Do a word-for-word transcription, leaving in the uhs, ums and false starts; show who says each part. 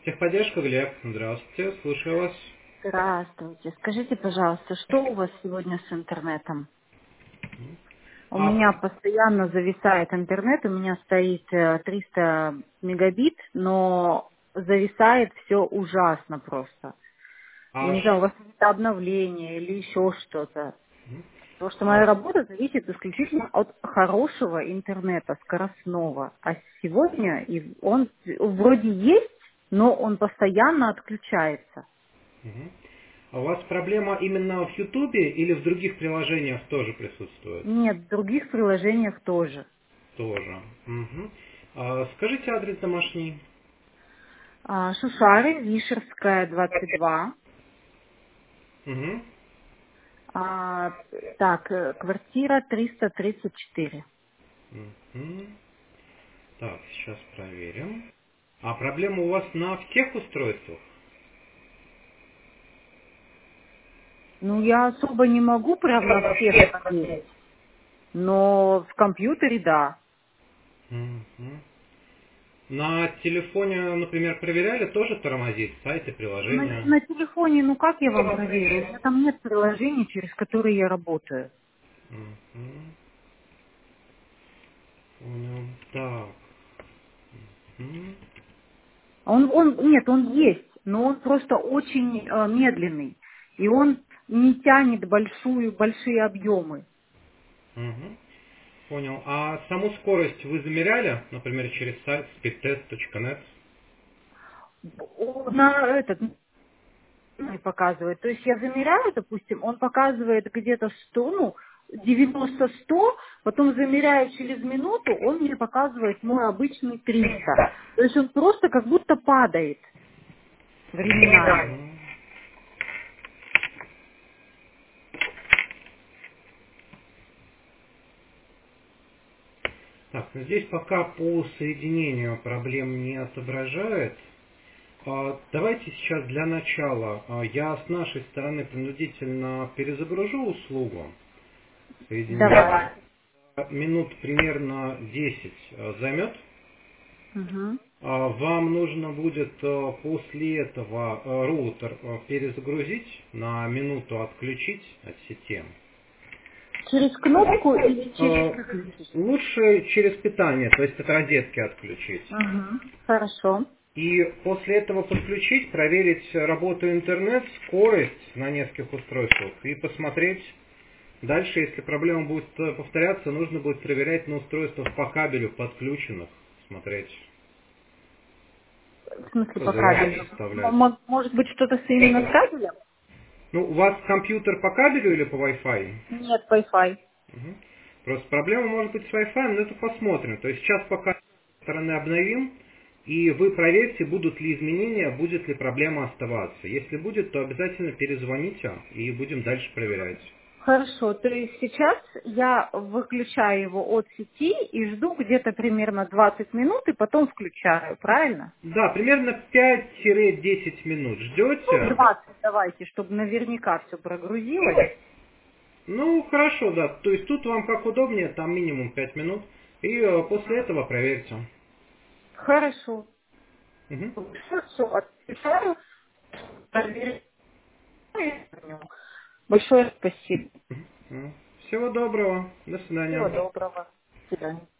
Speaker 1: Техподдержка, Глеб. Здравствуйте, слушаю вас.
Speaker 2: Здравствуйте. Скажите, пожалуйста, что у вас сегодня с интернетом? У
Speaker 1: А,
Speaker 2: меня постоянно зависает интернет, у меня стоит э, триста мегабит, но зависает все ужасно просто. Я
Speaker 1: а
Speaker 2: не знаю, у
Speaker 1: ш-
Speaker 2: вас это обновление или еще что-то.
Speaker 1: Мгм.
Speaker 2: Потому что
Speaker 1: А,
Speaker 2: моя работа зависит исключительно от хорошего интернета, скоростного. А сегодня и он вроде есть, но он постоянно отключается.
Speaker 1: мгм. А у вас проблема именно в Ютубе или в других приложениях тоже присутствует?
Speaker 2: Нет, в других приложениях тоже.
Speaker 1: Тоже. Мгм. А, скажите адрес домашний.
Speaker 2: А, Шушары, Вишерская, двадцать два.
Speaker 1: Мгм.
Speaker 2: А, так, э, квартира триста тридцать четыре.
Speaker 1: Мгм. Так, сейчас проверим. А проблема у вас на всех устройствах?
Speaker 2: Ну, я особо не могу прям на всех проверить, но в компьютере да.
Speaker 1: Мгм. На телефоне, например, проверяли, тоже тормозит сайты,
Speaker 2: На,
Speaker 1: приложения?
Speaker 2: на телефоне, ну как я вам проверю? У меня там нет приложений, через которые я работаю.
Speaker 1: Мгм. Понял. Так. Мгм.
Speaker 2: Он, он, нет, он есть, но он просто очень э, медленный. И он не тянет большую, большие объемы.
Speaker 1: Мгм. Понял. А саму скорость вы замеряли, например, через сайт speedtest точка нет?
Speaker 2: Он на этот ну, показывает. То есть я замеряю, допустим, он показывает где-то сто, ну, девяносто сто, потом замеряю через минуту, он мне показывает мой обычный триста. То есть он просто как будто падает временами.
Speaker 1: Мгм. Так, ну здесь пока по соединению проблем не отображает. А, Давайте сейчас для начала а, я с нашей стороны принудительно перезагружу услугу
Speaker 2: Давайте.
Speaker 1: соединения. Минут примерно десять а, займет.
Speaker 2: Мгм.
Speaker 1: А, Вам нужно будет а, после этого а, роутер а, перезагрузить, на минуту отключить от сети.
Speaker 2: Через кнопку или через
Speaker 1: А,
Speaker 2: выключить?
Speaker 1: Лучше через питание, то есть от розетки отключить.
Speaker 2: Угу. Хорошо.
Speaker 1: И после этого подключить, проверить работу интернет, скорость на нескольких устройствах и посмотреть. Дальше, если проблема будет э, повторяться, нужно будет проверять на устройствах по кабелю подключенных, смотреть,
Speaker 2: В смысле по
Speaker 1: заявки
Speaker 2: кабелю?
Speaker 1: составлять.
Speaker 2: М- м- Может быть что-то с именно с кабелем?
Speaker 1: Ну, у вас компьютер по кабелю или по Wi-Fi?
Speaker 2: Нет, Wi-Fi.
Speaker 1: Мгм. Просто проблема может быть с Wi-Fi, но это посмотрим. То есть сейчас пока с стороны обновим, и вы проверьте, будут ли изменения, будет ли проблема оставаться. Если будет, то обязательно перезвоните и будем дальше проверять.
Speaker 2: Хорошо, то есть сейчас я выключаю его от сети и жду где-то примерно двадцать минут и потом включаю, правильно?
Speaker 1: Да, примерно пять-десять минут
Speaker 2: Ну,
Speaker 1: ждете.
Speaker 2: двадцать давайте, чтобы наверняка все прогрузилось.
Speaker 1: Ну, хорошо, да. То есть тут вам как удобнее, там минимум пять минут. И э, после этого проверьте.
Speaker 2: Хорошо.
Speaker 1: Мгм.
Speaker 2: Хорошо, отключаю. Проверяю. Большое спасибо.
Speaker 1: Мгм. Всего доброго. До
Speaker 2: Всего
Speaker 1: свидания.
Speaker 2: доброго. До свидания.